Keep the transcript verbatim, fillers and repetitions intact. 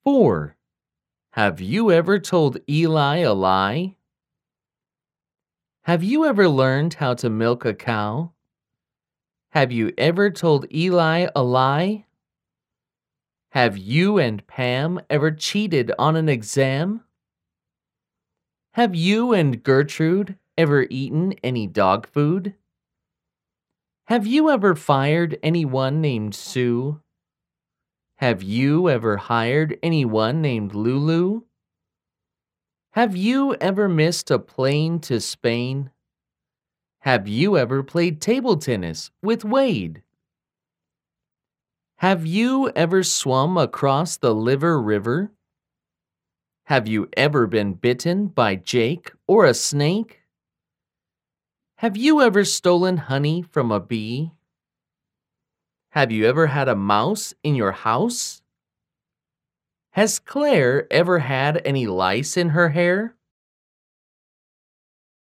four. Have you ever told Eli a lie? Have you ever learned how to milk a cow? Have you ever told Eli a lie? Have you and Pam ever cheated on an exam? Have you and Gertrude ever eaten any dog food? Have you ever fired anyone named Sue? Have you ever hired anyone named Lulu? Have you ever missed a plane to Spain? Have you ever played table tennis with Wade? Have you ever swum across the Liver River? Have you ever been bitten by Jake or a snake? Have you ever stolen honey from a bee? Have you ever had a mouse in your house? Has Claire ever had any lice in her hair?